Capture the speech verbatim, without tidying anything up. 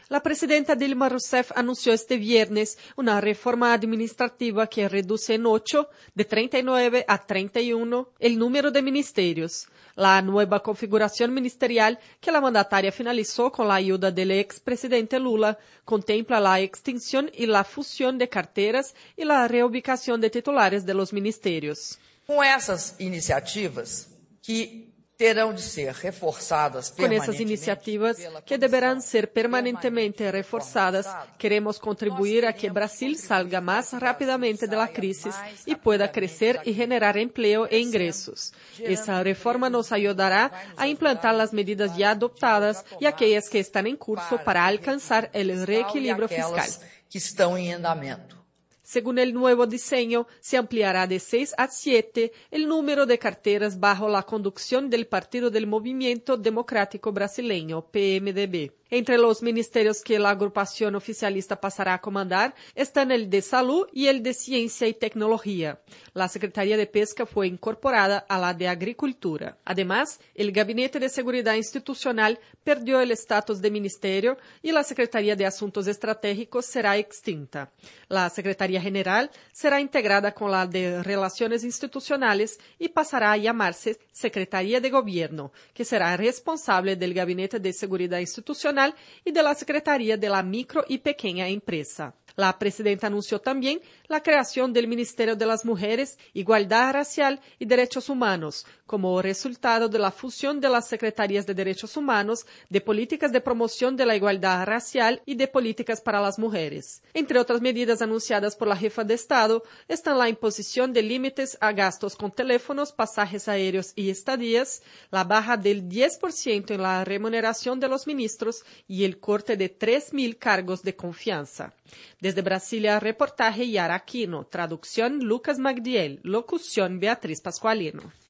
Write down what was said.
La presidenta Dilma Rousseff anunció este viernes una reforma administrativa que reduce en ocho, de treinta y nueve a treinta y uno, el número de ministerios. La nueva configuración ministerial que la mandataria finalizó con la ayuda del expresidente Lula contempla la extinción y la fusión de carteras y la reubicación de titulares de los ministerios. Com essas iniciativas que terão de ser reforçadas Con esas iniciativas que deberán ser permanentemente reforzadas, queremos contribuir a que Brasil salga más rápidamente de la crisis y pueda crecer y generar empleo e ingresos. Esa reforma nos ayudará a implantar las medidas ya adoptadas y aquellas que están en curso para alcanzar el reequilibrio fiscal. Que estão em andamento. Según el nuevo diseño, se ampliará de seis a siete el número de carteras bajo la conducción del Partido del Movimiento Democrático Brasileño, P M D B. Entre los ministerios que la agrupación oficialista pasará a comandar están el de Salud y el de Ciencia y Tecnología. La Secretaría de Pesca fue incorporada a la de Agricultura. Además, el Gabinete de Seguridad Institucional perdió el estatus de ministerio y la Secretaría de Asuntos Estratégicos será extinta. La Secretaría General será integrada con la de Relaciones Institucionales y pasará a llamarse Secretaría de Gobierno, que será responsable del Gabinete de Seguridad Institucional y de la Secretaría de la Micro y Pequeña Empresa. La presidenta anunció también la creación del Ministerio de las Mujeres, Igualdad Racial y Derechos Humanos, como resultado de la fusión de las Secretarías de Derechos Humanos, de Políticas de Promoción de la Igualdad Racial y de Políticas para las Mujeres. Entre otras medidas anunciadas por la jefa de Estado están la imposición de límites a gastos con teléfonos, pasajes aéreos y estadías, la baja del diez por ciento en la remuneración de los ministros y el corte de tres mil cargos de confianza. Desde Brasilia, reportaje Yara Aquino, traducción Lucas Magdiel, locución Beatriz Pascualino.